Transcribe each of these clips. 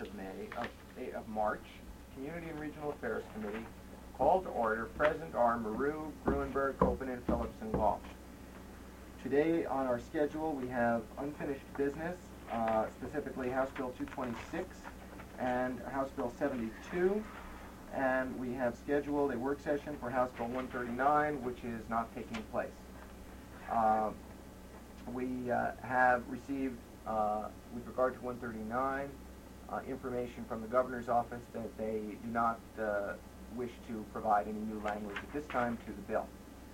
of March, Community and Regional Affairs Committee, called to order. Present are Maru, Gruenberg, Kopanen, Phillips, and Walsh. Today on our schedule we have unfinished business, specifically House Bill 226 and House Bill 72, and we have scheduled a work session for House Bill 139, which is not taking place. We have received, with regard to 139, information from the governor's office that they do not wish to provide any new language at this time to the bill.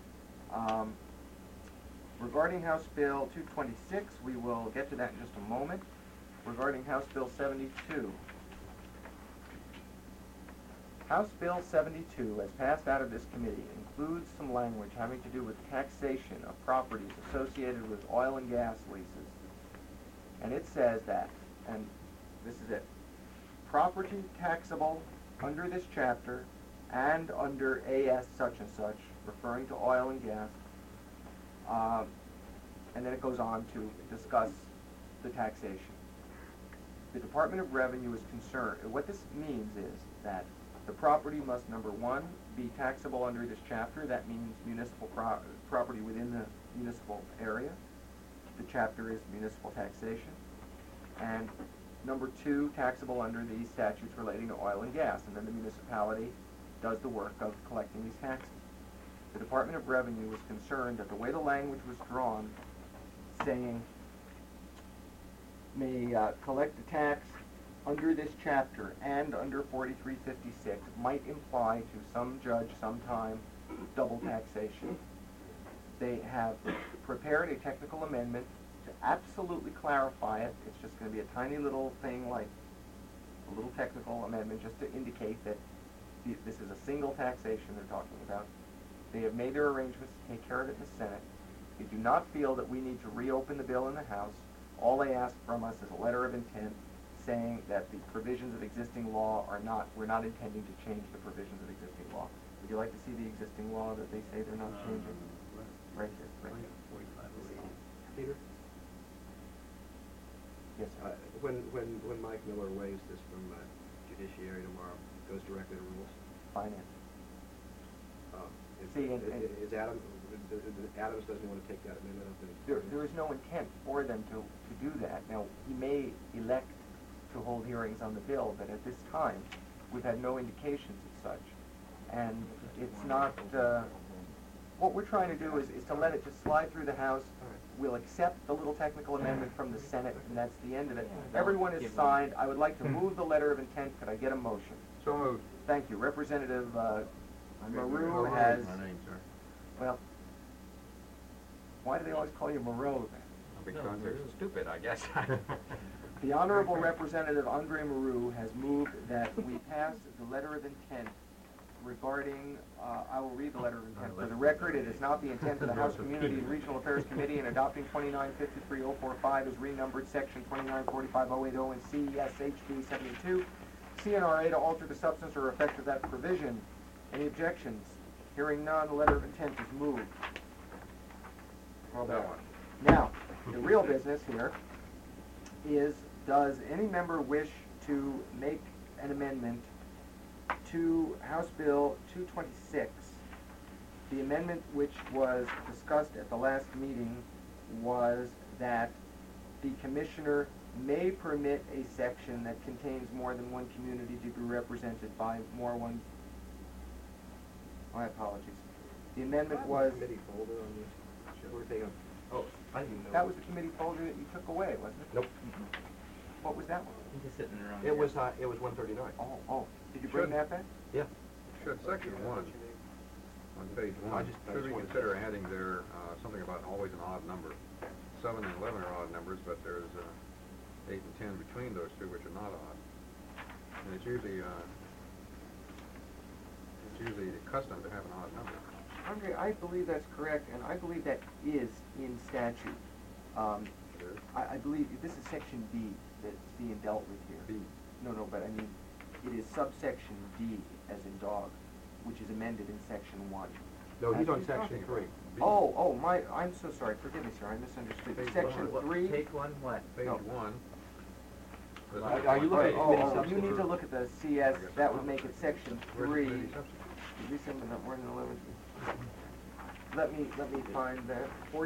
Regarding House Bill 226, we will get to that in just a moment. Regarding House Bill 72. House Bill 72, as passed out of this committee, includes some language having to do with taxation of properties associated with oil and gas leases. And it says that, and this is it, property taxable under this chapter and under AS such and such, referring to oil and gas, and then it goes on to discuss the taxation. The Department of Revenue is concerned. What this means is that the property must, number one, be taxable under this chapter. That means municipal property within the municipal area. The chapter is municipal taxation. And number two, taxable under these statutes relating to oil and gas. And then the municipality does the work of collecting these taxes. The Department of Revenue was concerned that the way the language was drawn, saying may collect a tax under this chapter and under 4356 might imply to some judge sometime double taxation. They have prepared a technical amendment to absolutely clarify it. It's just going to be a tiny little thing, like a little technical amendment, just to indicate that this is a single taxation they're talking about. They have made their arrangements to take care of it in the Senate. They do not feel that we need to reopen the bill in the House. All they ask from us is a letter of intent saying that the provisions of existing law we're not intending to change the provisions of existing law. Would you like to see the existing law that they say they're not changing? Right here, right here. Peter? Yes, sir. When Mike Miller waives this from Judiciary tomorrow, goes directly to Rules? Finance. Is Adams doesn't want to take that amendment up? There is no intent for them to do that. Now, he may elect to hold hearings on the bill, but at this time, we've had no indications of such. And it's not, what we're trying to do is to let it just slide through the House. We'll accept the little technical amendment from the Senate, and that's the end of it. Everyone is signed. I would like to move the letter of intent. Could I get a motion? So moved. Thank you. Representative Maru has... My name, sir. Well, why do they always call you Moreau then? Because they're stupid, I guess. The Honorable Representative Andre Maru has moved that we pass the letter of intent regarding, I will read the letter of intent. For the record, it is not the intent of the House Community and Regional Affairs Committee in adopting 2953045 as renumbered Section 2945080 and CSHB 72 CNRA to alter the substance or effect of that provision. Any objections? Hearing none, the letter of intent is moved. Well, that one. Now, the real business here is, does any member wish to make an amendment to House Bill 226? The amendment which was discussed at the last meeting was that the commissioner may permit a section that contains more than one community to be represented by more one. My apologies. The amendment was... Committee folder on this. We're taking. Oh, I didn't know. That was the committee folder that you took away, wasn't it? Nope. What was that one? He's just sitting around. It was 139. Oh. Did you bring that back? Yeah. Should Section 1, on page 1, I just should we wanted to consider say adding there something about always an odd number? 7 and 11 are odd numbers, but there's 8 and 10 between those two which are not odd. And it's usually the custom to have an odd number. Andre, I believe that's correct, and I believe that is in statute. I believe this is Section D that's being dealt with here. B. No, but I mean, it is subsection D, as in dog, which is amended in Section 1. No, he's on He's Section talking 3. about B. I'm so sorry. Forgive me, sir. I misunderstood. Page Section one. 3. Take one what? Page No. 1. Are you looking at committee You substitute? need to look at the CS, that would make it section Where's the 3. committee substitute? December, we're in 11. Let me find that,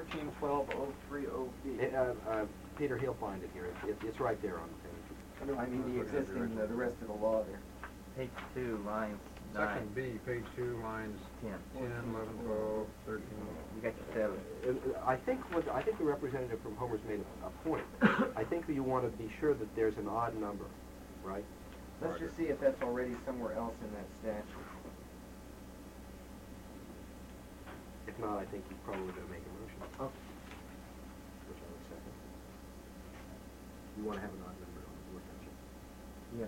141203OB. Peter, he'll find it here. It's right there on the page. No, I mean the existing, the rest of the law there. Page 2, lines 9, Section B, page 2, lines 10. 10, 11, 12, 13. You got your 7. I think the representative from Homer's made a point. I think that you want to be sure that there's an odd number, right? Let's just see if that's already somewhere else in that statute. If not, I think you probably going to make a motion. Oh. Which I would second. You want to have an odd number on the board, don't you? Yeah.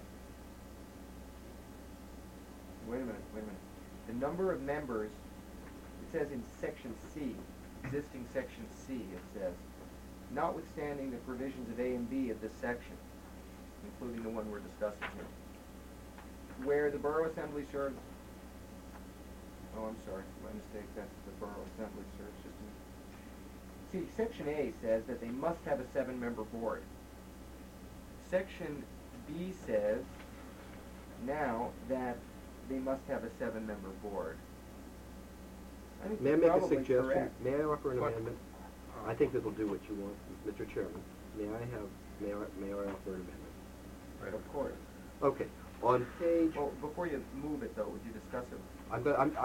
Wait a minute. The number of members, it says in section C, existing section C, it says, notwithstanding the provisions of A and B of this section, including the one we're discussing here, where the Borough Assembly serves, oh, I'm sorry, my mistake, that's the Borough Assembly serves just a minute. See, section A says that they must have a 7-member board. Section B says now that they must have a 7-member board. I think May I that's make a probably suggestion? correct. May I offer an What? amendment? I think that'll do what you want, Mr. Chairman. May I offer an amendment? Wait a Of minute. course. Okay, on page, Well, before you move it though, would you discuss it? I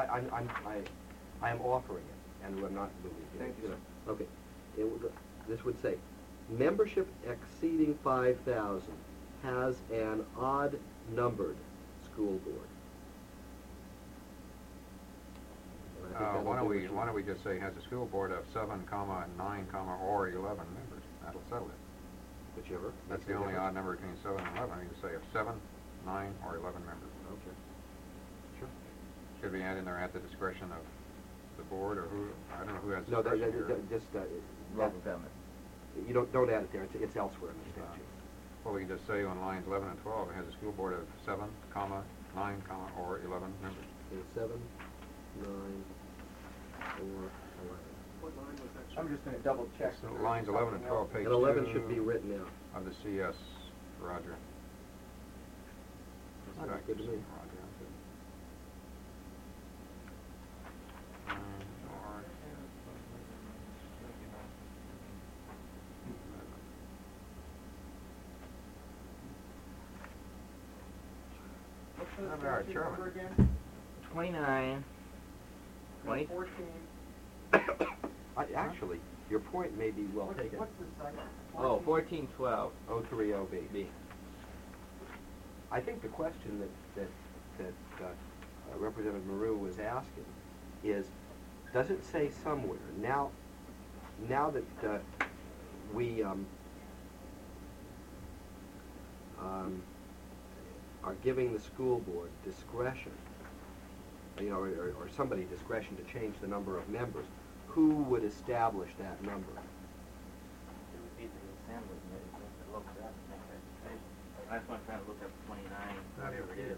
am offering it, and we're not moving it. Thank you, sir. Okay, this would say, membership exceeding 5,000 has an odd-numbered school board. And I think that'll Why do what you don't want. we just say has a school board of 7, 9, or 11 members? That'll settle it. Whichever. That's makes the no only odd difference. number between 7 and 11. You can say of 7, 9, or 11 members. Okay. Sure. Should we add in there at the discretion of the board, or who, I don't know who has No, discretion here. just, Wrong comment. you don't add it there, it's elsewhere in the statute. Well, we can just say on lines 11 and 12, it has a school board of 7, 9, or 11 members. Okay, 7, 9, or 11. What line was that? I'm just gonna double check. So lines 11 and 12, page And 11 2 should be written out. of the CS, Roger. That looks good to me. Roger, okay. Or- What's the I'm our statute chairman. number again? 29, 20, 14. Actually, your point may be well taken. What's the site? oh, 1412, 030B. B. I think the question that Representative Maru was asking is, does it say somewhere, now that we are giving the school board discretion, or somebody discretion to change the number of members, who would establish that number? It would be the assembly committee that looks at it, make that decision. That's why I'm trying to look up 29, whatever it is.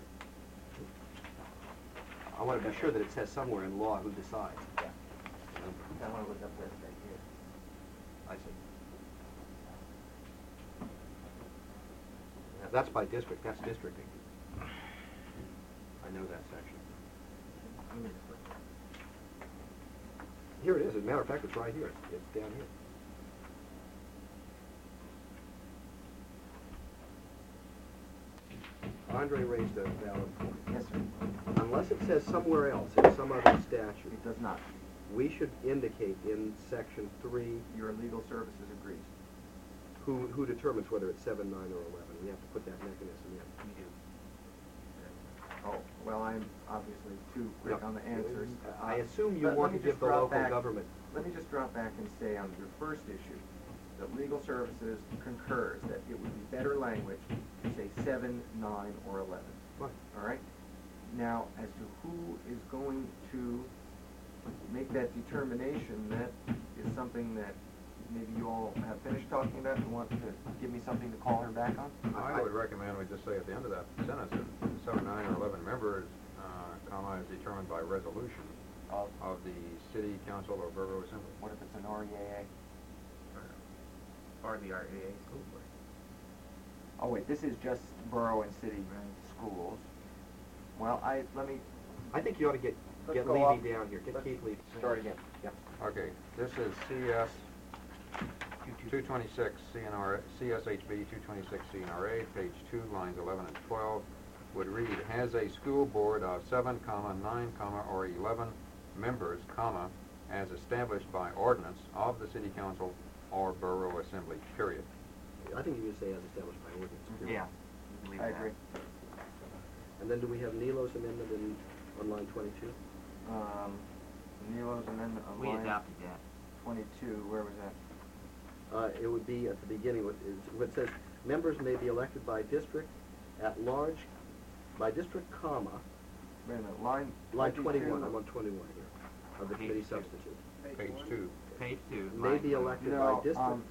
I want to be sure that it says somewhere in law who decides. Yeah. I want to look up this right here. I see. That's by district, that's districting. I know that section. Let me just look. Here it is, as a matter of fact, it's right here, it's down here. Andre raised a valid point. Yes, sir. Unless it says somewhere else, in some other statute, It does not. we should indicate in section 3 Your legal services agrees. who determines whether it's 7, 9, or 11. We have to put that mechanism in. You do. Oh, well, I'm obviously too quick No, on the answers. I assume you Let want me to just give the drop local back. government. Let me just drop back and say on your first issue, that legal services concurs that it would be better language to say 7, 9, or 11. Fine. All right? Now, as to who is going to make that determination, that is something that maybe you all have finished talking about and want to give me something to call her back on? I would recommend we just say at the end of that sentence, that 7, 9, or 11 members, is determined by resolution Of of the city council or borough assembly. what if it's an REAA? Or the REA school board. Oh wait, this is just borough and city schools. Well, let me, I think you ought to get Let's go Levy up. down here, get Let's Keith Levy. start again. Yep. Okay, this is CS 226 CNR, CSHB 226 CNRA, page 2, lines 11 and 12, would read, has a school board of 7, 9, or 11 members, as established by ordinance of the city council or borough assembly, period. I think you could say as established by ordinance. period. Yeah. we can leave I that. agree. And then do we have Nilo's amendment on line 22? Nelo's amendment on We line adopted that. 22, where was that? It would be at the beginning, what says, members may be elected by district at large, by district, comma, Wait a minute, line line 22. 21, I'm on 21 here, of the Page committee 2. substitute. Page 2. Page 2. May line be 21. elected by No, district.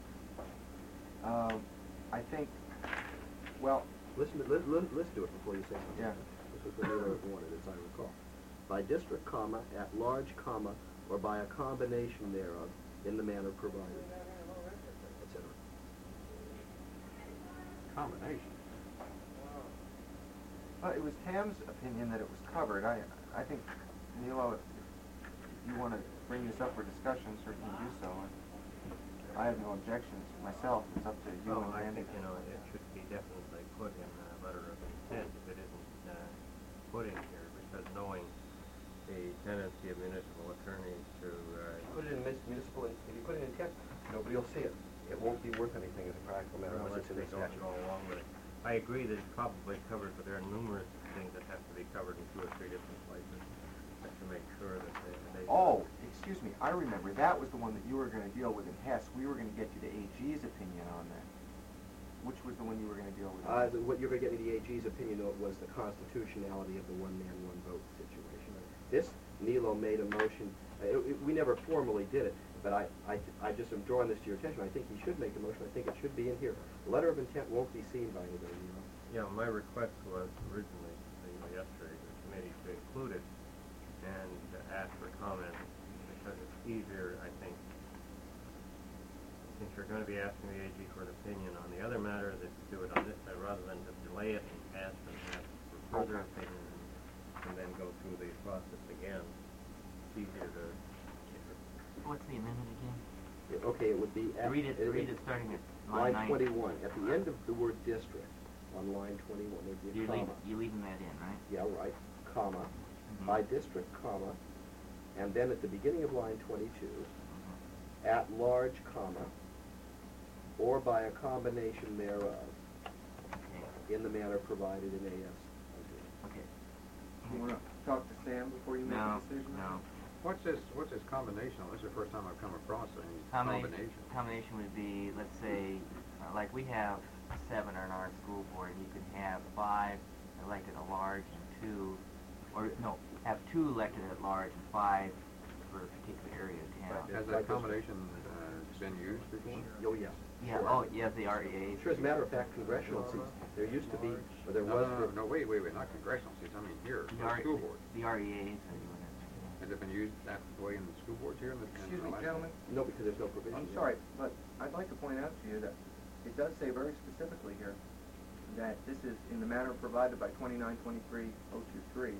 I think, well, Listen to it before you say something. Yeah. This was what Nilo wanted, as I recall. By district, comma, at large, comma, or by a combination thereof, in the manner provided, etc. Combination. well, it was Tam's opinion that it was covered. I think, Nilo, if you want to bring this up for discussion, certainly do so. I have no objections myself. It's up to you Well, and I Randy. think, it should be definitely put in a letter of intent if it isn't put in here, because knowing the tendency of municipal attorneys to, Put it in municipal, if you put it in text, nobody will see it. It won't be worth anything as a practical matter unless it's in the they don't statute. go along with it. I agree that it's probably covered, but there are numerous things that have to be covered in 2 or 3 different places to make sure that they. Oh, excuse me, I remember, that was the one that you were going to deal with in Hess. We were going to get you the AG's opinion on that. Which was the one you were going to deal with? What you're going to get me the AG's opinion of was the constitutionality of the one-man, one-vote situation. This, Nilo made a motion, we never formally did it, but I just am drawing this to your attention. I think he should make a motion. I think it should be in here. The letter of intent won't be seen by anybody, Nilo. Yeah, my request was originally, yesterday, the committee to include it and ask for comment, because it's easier, I think, since you're going to be asking the AG for an opinion on the other matter, that to do it on this side, rather than to delay it and ask for further opinion and then go through the process again. It's easier to. What's the amendment again? Okay, it would be at... Read it starting at line line 21. At the end of the word district, on line 21, there'd be a comma. You're leaving that in, right? Yeah, right, comma, Mhm. by district, comma, and then at the beginning of line 22, Mhm. at large, comma, or by a combination thereof, Okay. in the manner provided in AS. Okay. You want to talk to Sam before you make No, a decision? Uh, no. What's this combination? This is the first time I've come across any combination. Combination would be, let's say, like we have 7 on our school board, you could have 5 elected at large and 2, or no, have 2 elected at large and 5 for a particular area of town. Has that combination been used before? Oh, yes. Yeah, Sure. oh, yeah, the REAs. Sure, as a matter of fact, congressional seats, there used to be, or there was... No, wait, not congressional seats, I mean here, The the school board. The REAs are doing it. Has it been used that way in the school boards here in the Excuse me, last- gentlemen. No, because there's no provision. I'm yet. sorry, but I'd like to point out to you that it does say very specifically here that this is in the manner provided by 2923-023.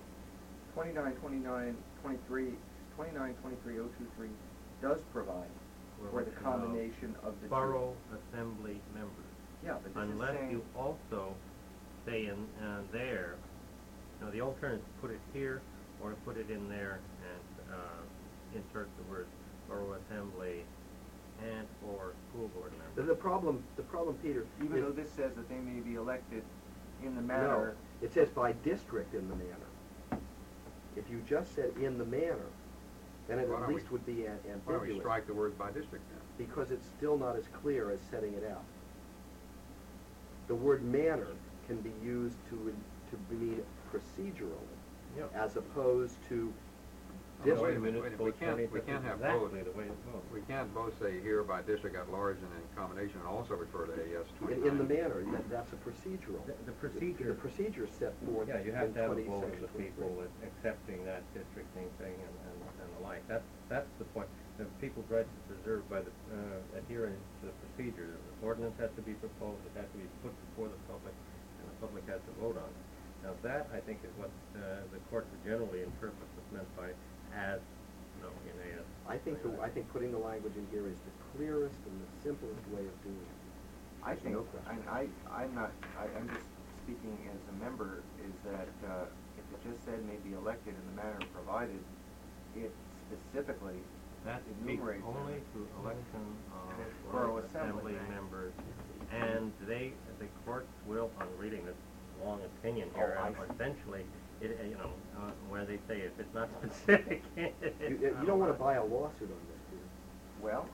2923-023 does provide for the combination of the two. Borough assembly members. Yeah, but this is Unless saying, you also say in there, the alternative is put it here or put it in there and insert the words borough assembly and or school board members. The problem, Peter, even is- though this says that they may be elected in the no, manner, it says by district in the manner. If you just said in the manner, then it Why at don't we- least would be Why don't we ambiguous. strike the word by district then? Because it's still not as clear as setting it out. The word manner can be used to mean procedurally, Yep. as opposed to Wait a minute, municipal we can't- attorney, we that's can't have both. exactly the way it goes. We can't both say here by district at large and in combination and also refer to AS 29. In the manner, that's a procedural. The procedure. The procedure set forth Yeah, you have in to have a 20, vote of section the people 23. accepting that districting thing and the like. That's the point. The people's rights are preserved by the adherence to the procedure. The ordinance has to be proposed, it has to be put before the public, and the public has to vote on it. Now that, I think, is what the court would generally interpret what's meant by as, in AS. I think putting the language in here is the clearest and the simplest way of doing it. I There's think, no question. and I'm just speaking as a member, is that if it just said may be elected in the manner provided, it specifically That enumerates speaks only them. to election of Borough borough assembly assembly. members, and the courts will, on reading this long opinion here, Oh, I see. essentially, where they say if it's not specific. You don't want to buy a lawsuit on this, do you? Well,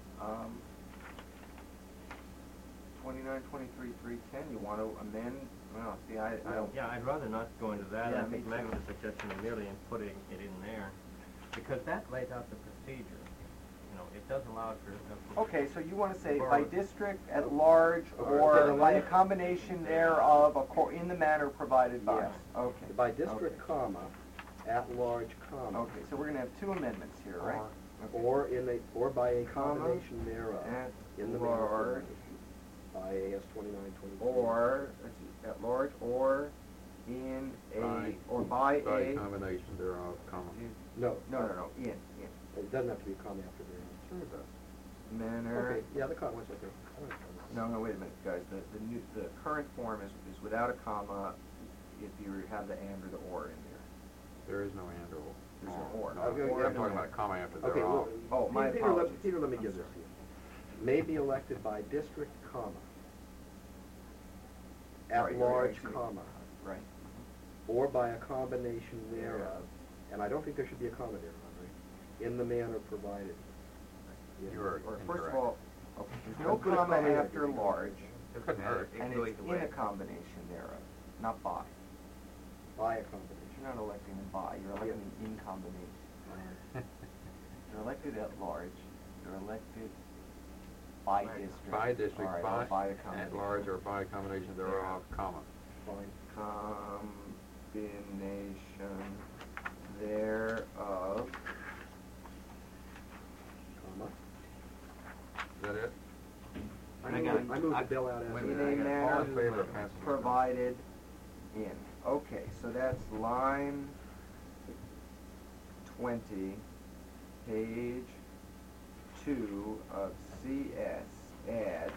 29, 23, 310, you want to amend, well, see, I don't. Yeah, I'd rather not go into that. Yeah, I think me Max too. is suggesting merely in putting it in there, because that lays out the procedure. It does allow for. Okay, so you want to say Borough. by district, at large, Okay, or then by a let- combination thereof, in the manner provided by. Yes. Okay. By district, Okay. comma, at large, comma. Okay, so we're gonna have two amendments here, right? Okay. Or by a Comma, combination thereof, at in the manner large, provided by AS 29, 23. or, let's see, at large, or in a, By- or by By a. combination thereof, comma. No. No, in. It doesn't have to be a comma after thereof. Sure it does. Manner. Okay, yeah, the comma's okay. I like commas. No, wait a minute, guys, the current form is without a comma if you have the and or the or in there. There is no and or. There's an or. No, Okay, I'm yeah, talking about a comma after Okay, thereof. well, Oh, my Peter, apologies. Peter, let me I'm give this sorry. to you. May be elected by district, comma, at Right, large, I see. comma, Right. or by a combination thereof, and I don't think there should be a comma thereof, right? In the manner provided. Yeah. You are Or first incorrect. of all, okay, there's no I'll put a comma comma in. after large, It couldn't hurt. and goes it's the in way. a combination thereof, not by. By a combination. You're not electing them by, you're electing in combination. You're elected at large, you're elected by Right. district. By district, All right, or by, a at combination. large, or by combination thereof, comma. Fine. Combination thereof, Comma. Is that it? I move the bill out as Wait a in minute, a I got All manner in favor of passing. provided in. Okay, so that's line 20, page 2 of CS, add,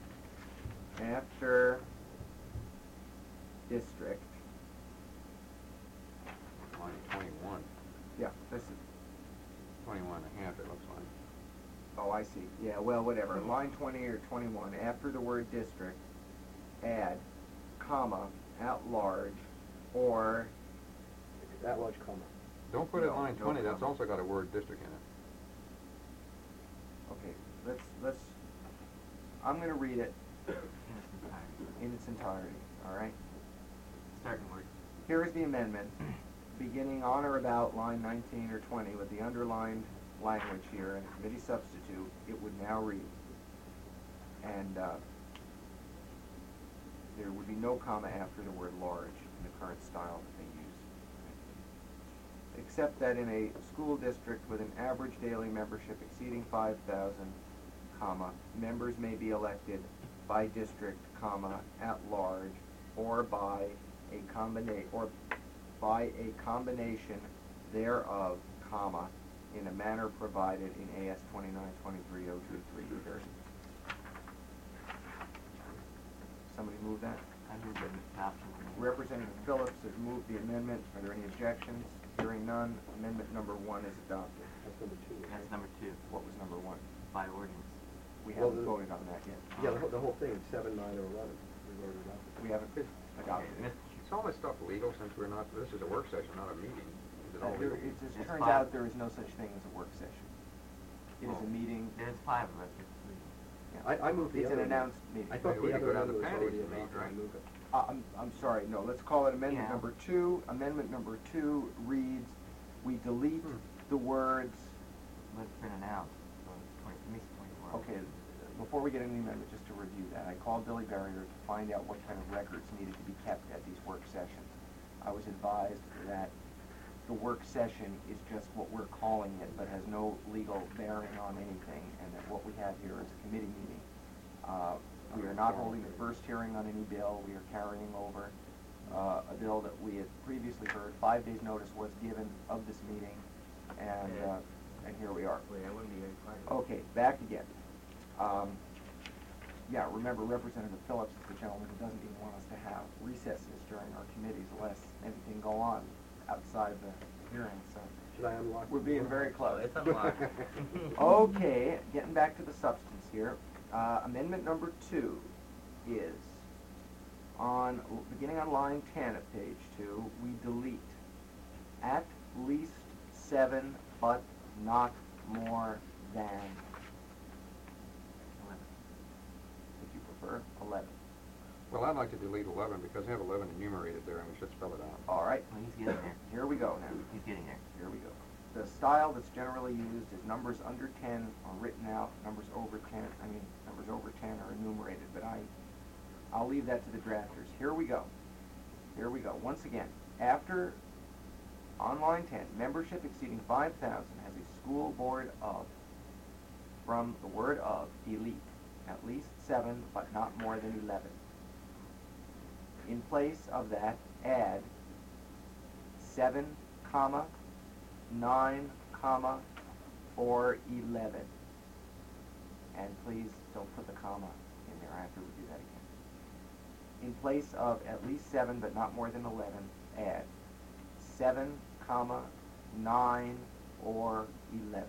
after district, Line 21. yeah, this is, 21 and a half, it looks like. oh, I see, yeah, well, whatever, line 20 or 21, after the word district, add, comma, at large, or, At large, comma. Don't put it No, line no 20, that's comma. also got a word district in it. okay, let's, I'm gonna read it in its entirety, all right? Starting word. Here is the amendment, beginning on or about line 19 or 20 with the underlined language here and committee substitute, it would now read. And there would be no comma after the word large in the current style that they use. Except that in a school district with an average daily membership exceeding 5,000, comma, members may be elected by district, comma, at large, or by a combination thereof, comma, in a manner provided in AS 2923-023. Somebody move that? I moved the adoption. Representative Phillips has moved the amendment. Are there any objections? Hearing none, amendment number 1 is adopted. That's number 2. right? That's number 2, What was number 1? by ordinance. We Well, haven't the- voted on that yet. Yeah, the whole thing, 7, 9, or 11. We've already adopted. We haven't adopted it. Is all this stuff legal since we're not, this is a work session, not a meeting? Is it all legal? It just It's turns 5. out there is no such thing as a work session. It is Well, a meeting. There's 5 of us, it's 3. Yeah. I moved the It's other an one. announced meeting. I thought Maybe we the could other go down one to was Patty's already and meet, adopted. I right? moved it. I'm sorry, no, let's call it amendment Yeah. number 2. Amendment number 2 reads, we delete the words, Let's print it out. So it's 20, it makes it 24. okay, before we get into the amendment, just to review that, I called Billy Barrier to find out what kind of records needed to be kept at these work sessions. I was advised that the work session is just what we're calling it, but has no legal bearing on anything, and that what we have here is a committee meeting. We are not holding the first hearing on any bill. We are carrying over a bill that we had previously heard. 5 days' notice was given of this meeting, and here we are. Wait, I wouldn't be very quiet. Okay, back again. Yeah, remember Representative Phillips is the gentleman who doesn't even want us to have recesses during our committees unless anything go on outside the hearing, so Should I unlock? we're being very close. It's unlocked. Okay, getting back to the substance here. Amendment number 2 is beginning on line 10 of page 2, we delete at least 7 but not more than, if you prefer, 11. Well, I'd like to delete 11 because I have 11 enumerated there and we should spell it out. All right, Well, he's getting there. here we go now. He's getting there. Here we go. The style that's generally used is numbers under 10 are written out, numbers over 10 are enumerated, but I'll leave that to the drafters. Here we go. Here we go. Once again, after, on line 10, membership exceeding 5,000 has a school board of, from the word of, delete, at least 7, but not more than 11. In place of that, add 7, 9, or 11. And please don't put the comma in there. I have to review that again. In place of at least 7 but not more than 11, add 7, 9, or 11.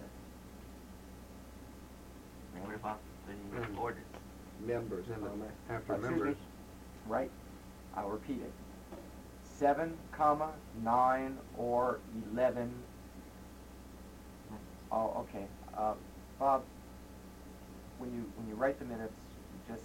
What about the orders? Members, And comma. after Excuse members, me. Right. I'll repeat it. 7, 9, or 11. Oh, okay. Bob, when you write the minutes, just,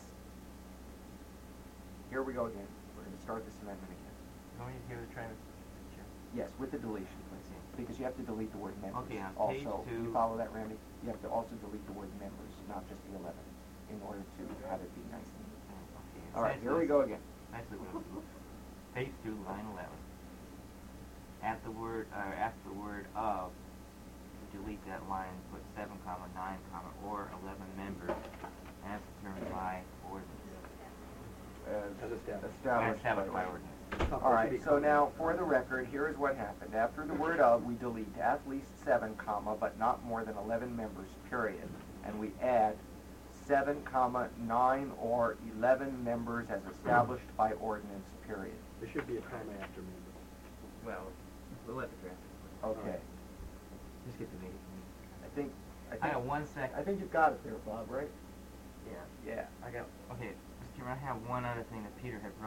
here we go again. We're going to start this amendment again. You want me to hear the try to picture? Yes, with the deletion, please. Because you have to delete the word members. Okay, on page Also, 2. you follow that, Randy? You have to also delete the word members, not just the 11, in order to have it be nice and neat. Okay. All right, here we go again. Essentially, what it is. Page 2, line 11. At the word, after the word of, delete that line, put 7, 9, or 11 members as determined by ordinance. As established. As established by ordinance. All right, so now, for the record, here is what happened. After the word of, we delete at least 7, but not more than 11 members, period. And we add 7, 9, or 11 members as established by ordinance, period. There should be a comma after member. Well, we'll let the draft. Okay. Just get the meeting. I I got 1 second. I think you've got it there, Bob, right? Yeah. Yeah, I got. Okay, Mr. Chairman, I have one other thing that Peter had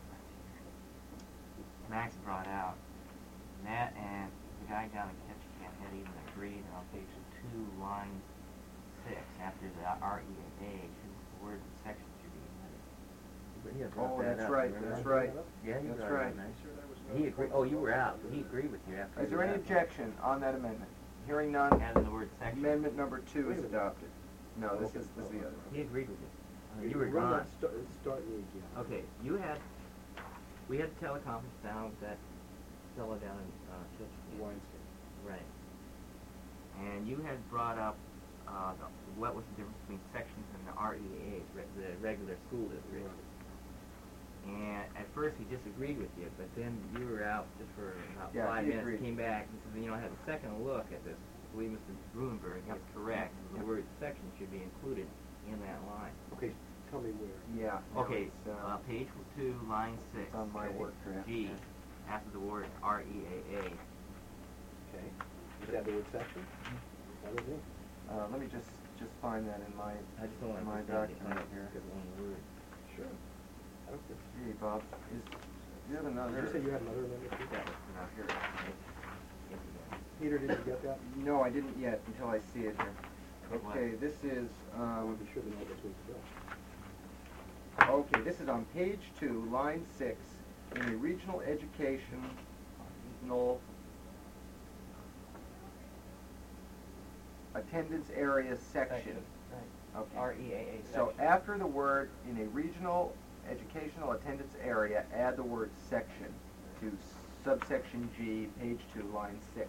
Max brought out. Matt and the guy down in Ketchikan had even agreed on page 2, line 6, after the REAA, the word and section should be omitted. Oh, that's right, that's right. Yeah, he That's brought it right. up, nice. He agreed, oh, you were out, he agreed with you after. Is you there any were out. objection on that amendment? Hearing none, Adding the word section. amendment number 2 Wait is a minute. adopted. No, this Okay. is the other. He agreed with you. You were Run gone. that start me again. Okay, we had a teleconference down with that fellow down in Ketchikan. Weinstein. Right. And you had brought up what was the difference between sections and the REAs, the regular school district. And at first he disagreed with you, but then you were out just for about Yeah, 5 he minutes, agreed. came back, and said, I had a second look at this. I believe Mr. Bruenberg is correct. The word section should be included in that line. Okay, tell me where. Yeah. no, Okay, it's, page 2, line 6. It's on my work draft, G, yeah. after the word REAA. Okay. Is that the word section? That was it. let me just find that in my, I just don't want my to document here. Get one word. Sure. I don't care. Gee, Bob, do you have another? Did you say you had another amendment too? That was not here. Peter, did you get that? No, I didn't yet until I see it here. Okay, this is, I want to be sure the note was with the bill. okay, this is on page 2, line 6, in the regional education, regional attendance area section. Right. Okay. REAA So section. after the word in a regional educational attendance area, add the word section to subsection G, page 2, line 6.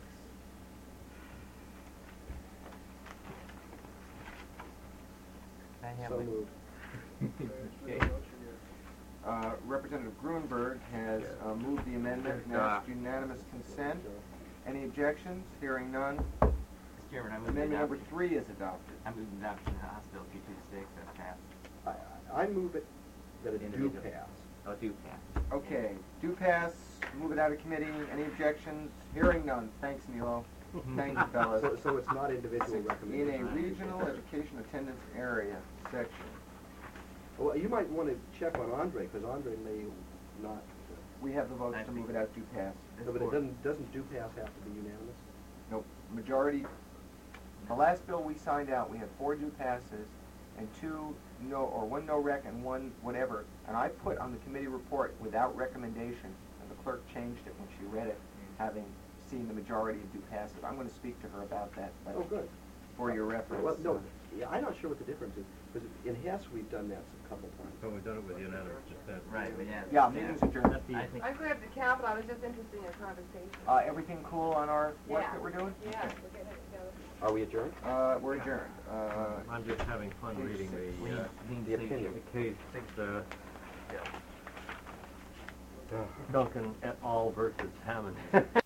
Can I have So the- moved. Okay. Representative Grunberg has moved the amendment and asked unanimous consent. Any objections? Hearing none. Mr. Chairman, I move the Amendment number adoption. 3 is adopted. I move the adoption of House Bill 226 as passed. I move it that it do Individual. pass. Oh, do pass. Okay, do pass, move it out of committee. Any objections? Hearing none. Thanks, Nilo. Thank you, fellas. So it's not individual In recommendation. a regional education attendance area section. Well, you might want to check on Andre, because Andre may not, We have the votes I to think- move it out, do pass. no, but doesn't do pass have to be unanimous? Nope, majority, the last bill we signed out, we had 4 do passes and 2 no, or 1 no rec and 1 whatever. And I put on the committee report without recommendation, and the clerk changed it when she read it, having seen the majority of do passes. I'm gonna speak to her about that, but Oh, good. for your reference. Well, no, yeah, I'm not sure what the difference is, because in Hess, we've done that a couple times. So we've done it with unanimous consent. Right, but yeah. Yeah, meeting's adjourned. That's the- I think, I grabbed the cap, I was just interested in your conversation. Everything cool on our work Yeah. that we're doing? Yeah, Okay. we're getting it together. Are we adjourned? We're adjourned. I'm just having fun Page reading 6. The opinion. the case, Duncan et al. versus Hammond.